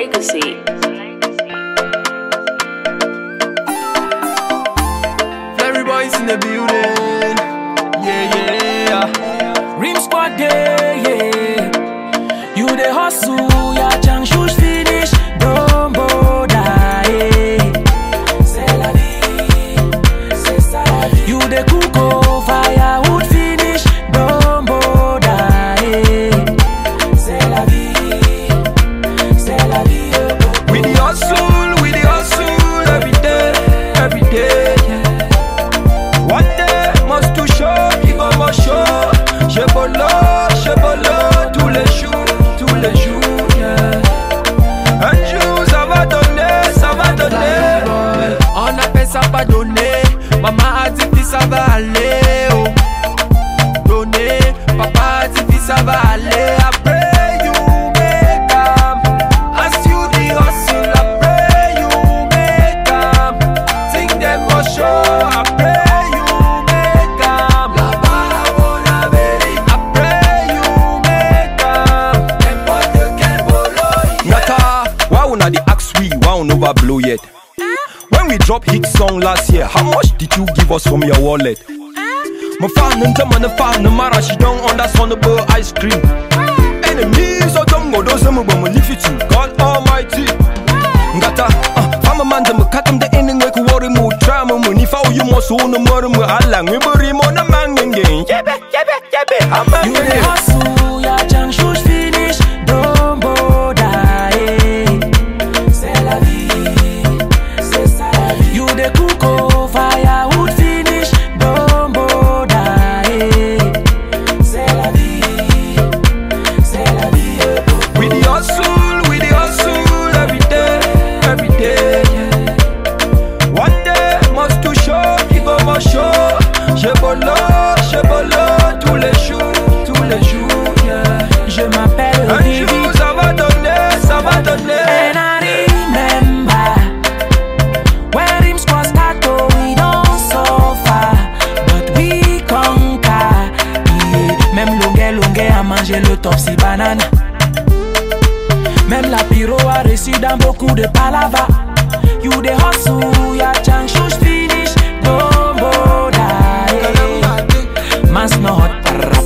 Legacy. Every boys in the building. Yeah. Rim squad day, yeah. You the hustle, ya chang shush finish. Don't bother, c'est la vie, c'est ça la vie. You the cook firewood finish. Don't bother, c'est la vie, c'est la vie. We the hustle every day. One day must to show, il va me show. J'ai bolo, tous les jours, yeah. Un jour ça va donner. On appelle ça pas donner. Maman a dit que ça va aller, oh. Donner, papa a dit que ça va aller. Après you make am, as you the hustle. Après you make am, think them must show. Après you make am, la barabona beri. Après you make am, n'importe quel bolo. Nata, why una dey ask we? Why we never blow yet? When we drop hit song last year, how much did you give us from your wallet? My fan and the fan, no matter she don't understand the ice cream. Enemies or don't go, those are my leave it to God Almighty. Ngata, I'm a man, I'm a cat, I'm the ending like a worry mood. Try my money for you, most own the murder. I lang, we bury him on a man again. Yebe, I'm a You the hustle, ya chang shush finish. Don't bother, c'est la vie, c'est ça la vie. You the cook firewood finish. Don't bother, c'est la vie, c'est la vie. We the hustle every day. Yeah. One day must to show, il va me show. J'ai bolo, tous les jours, yeah. Je m'appelle Un jour ça va donner. And I remember when Rim Squad start, oh, we don't suffer, but we conquer. Yeah. Même longue a mangé le topsy banane. Même la pyro a reçu dans beaucoup de palava. You the hustle, ya chang shush finish. Don't bother, man's no hot,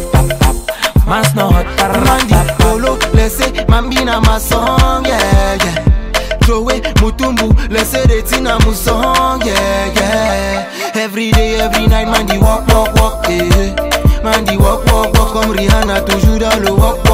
man's no hot, Mandi polo, laissez mambina ma song, yeah. Joey Mutumbu, laissez retina mon song, yeah. Every day, every night, Mandi walk, yeah. Mandi walk, comme Rihanna, toujours dans le walk.